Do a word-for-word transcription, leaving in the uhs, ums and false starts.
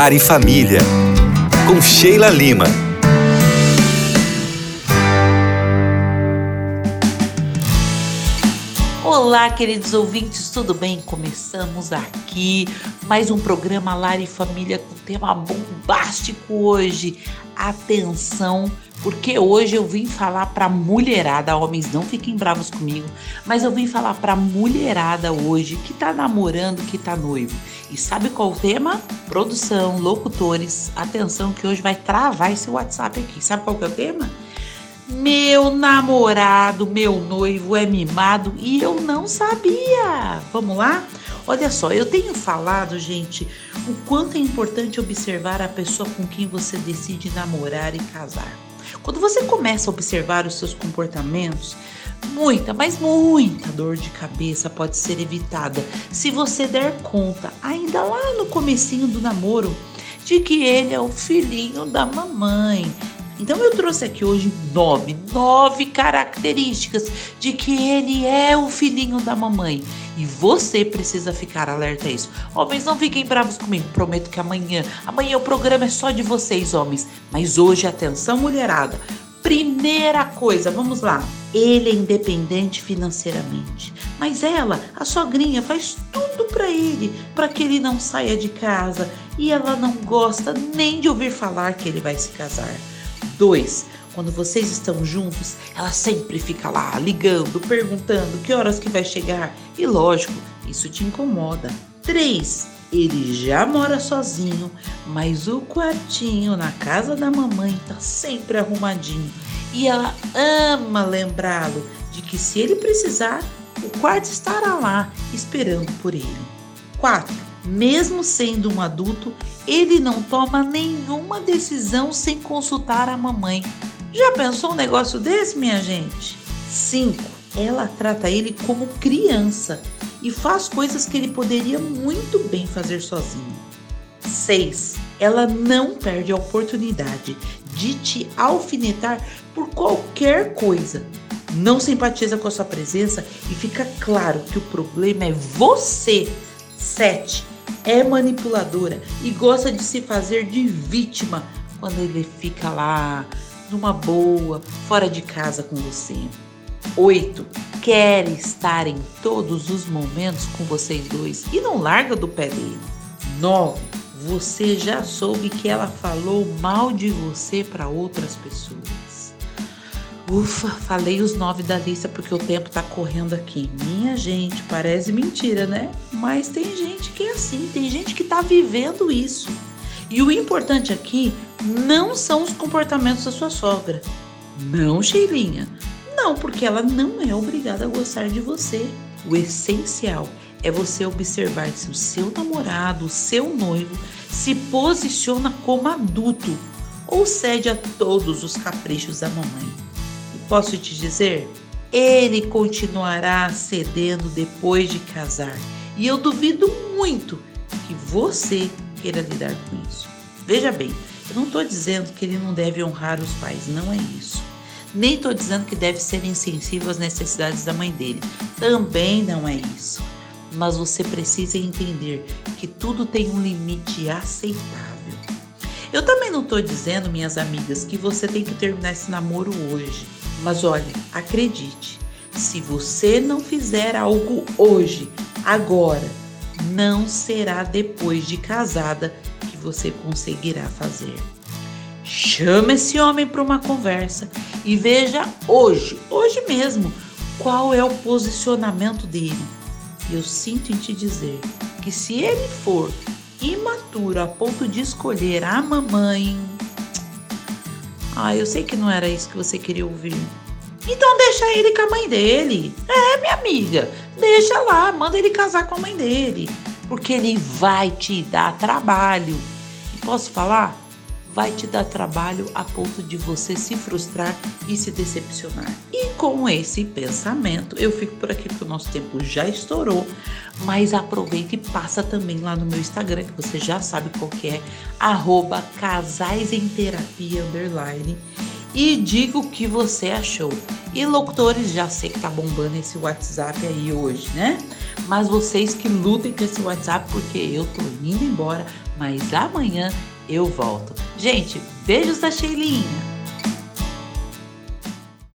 Lar e Família, com Sheila Lima. Olá, queridos ouvintes, tudo bem? Começamos aqui mais um programa Lar e Família com tema bombástico hoje. Atenção, porque hoje eu vim falar pra mulherada, homens não fiquem bravos comigo, mas eu vim falar pra mulherada hoje que tá namorando, que tá noivo. E sabe qual o tema? Produção, locutores, atenção que hoje vai travar esse WhatsApp aqui. Sabe qual que é o tema? Meu namorado, meu noivo é mimado e eu não sabia. Vamos lá? Olha só, eu tenho falado, gente, o quanto é importante observar a pessoa com quem você decide namorar e casar. Quando você começa a observar os seus comportamentos, muita, mas muita dor de cabeça pode ser evitada se você der conta, ainda lá no comecinho do namoro, de que ele é o filhinho da mamãe. Então eu trouxe aqui hoje nove, nove características de que ele é o filhinho da mamãe. E você precisa ficar alerta a isso. Homens, não fiquem bravos comigo, prometo que amanhã, amanhã o programa é só de vocês, homens. Mas hoje, atenção, mulherada. Primeira coisa, vamos lá. Ele é independente financeiramente, mas ela, a sogrinha, faz tudo pra ele, para que ele não saia de casa. E ela não gosta nem de ouvir falar que ele vai se casar. Dois, quando vocês estão juntos, ela sempre fica lá ligando, perguntando que horas que vai chegar. E lógico, isso te incomoda. Três, ele já mora sozinho, mas o quartinho na casa da mamãe tá sempre arrumadinho. E ela ama lembrá-lo de que se ele precisar, o quarto estará lá esperando por ele. Quatro, mesmo sendo um adulto, ele não toma nenhuma decisão sem consultar a mamãe. Já pensou um negócio desse, minha gente? Cinco, ela trata ele como criança e faz coisas que ele poderia muito bem fazer sozinho. Seis, ela não perde a oportunidade de te alfinetar por qualquer coisa. Não simpatiza com a sua presença e fica claro que o problema é você. Sete, é manipuladora e gosta de se fazer de vítima quando ele fica lá, numa boa, fora de casa com você. Oito, quer estar em todos os momentos com vocês dois e não larga do pé dele. Nove, você já soube que ela falou mal de você para outras pessoas. Ufa, falei os nove da lista porque o tempo tá correndo aqui. Minha gente, parece mentira, né? Mas tem gente que é assim, tem gente que tá vivendo isso. E o importante aqui não são os comportamentos da sua sogra. Não, Sheilinha. Não, porque ela não é obrigada a gostar de você. O essencial é você observar se o seu namorado, o seu noivo, se posiciona como adulto ou cede a todos os caprichos da mamãe. Posso te dizer, ele continuará cedendo depois de casar. E eu duvido muito que você queira lidar com isso. Veja bem, eu não estou dizendo que ele não deve honrar os pais, não é isso. Nem estou dizendo que deve ser insensível às necessidades da mãe dele. Também não é isso. Mas você precisa entender que tudo tem um limite aceitável. Eu também não estou dizendo, minhas amigas, que você tem que terminar esse namoro hoje. Mas olha, acredite, se você não fizer algo hoje, agora, não será depois de casada que você conseguirá fazer. Chama esse homem para uma conversa e veja hoje, hoje mesmo, qual é o posicionamento dele. Eu sinto em te dizer que se ele for imaturo a ponto de escolher a mamãe... Ah, eu sei que não era isso que você queria ouvir. Então deixa ele com a mãe dele. É, minha amiga, deixa lá, manda ele casar com a mãe dele. Porque ele vai te dar trabalho. E posso falar? Vai te dar trabalho a ponto de você se frustrar e se decepcionar. E com esse pensamento, eu fico por aqui porque o nosso tempo já estourou. Mas aproveita e passa também lá no meu Instagram, que você já sabe qual que é, arroba casais em terapia, underline. E diga o que você achou. E locutores, já sei que tá bombando esse WhatsApp aí hoje, né? mas vocês que lutem com esse WhatsApp, porque eu tô indo embora, mas amanhã eu volto. Gente, beijos da Sheilinha.